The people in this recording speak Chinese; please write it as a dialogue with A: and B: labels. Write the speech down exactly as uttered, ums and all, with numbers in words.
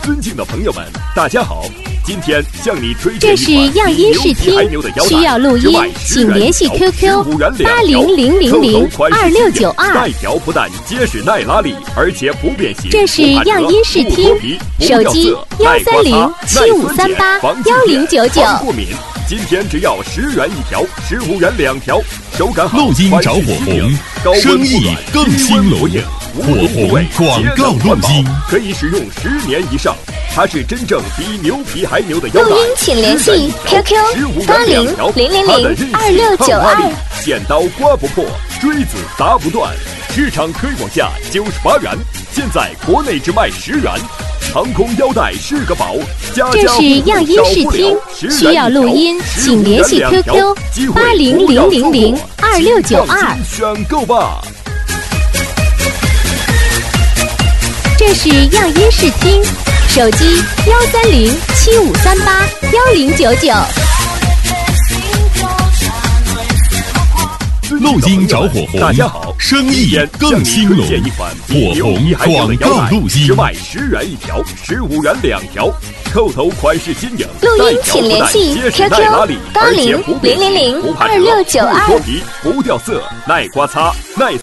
A: 尊敬的朋友们，大家好，今天向你推荐
B: 这是样音试听，需要录音，请联系 Q Q 八零零零零二六九二。
A: 带条不但结实耐拉力，而且不变形。
B: 这是样音试听，手机幺三零七五三八幺零九九。
A: 过敏，今天只要十元一条，十五元两条，手感好。
C: 录音着火红，生意更兴隆。火红广告录音
A: 可以使用十年以上，它是真正比牛皮还牛的腰带。
B: 录音请联系 Q Q 八零零零零二六九二。
A: 剪刀刮不破，锥子砸不断，市场推广价九十八元，现在国内只卖十元。航空腰带是个宝，家家户户
B: 这是样音试听，需要录音，请联系 Q Q 八零零零零二六九二。
A: 选购吧。
B: 这是样音试听，手机幺三零七五三八幺零九九。
C: 录音着火红，
A: 大家好，
C: 生意更兴隆。火红广告录音
A: 只卖十元一条，十五元两条，扣头款式新颖。
B: 录音请联系 Q Q 八零零零零二六九二。
A: 不脱皮，不掉色，耐刮擦，耐。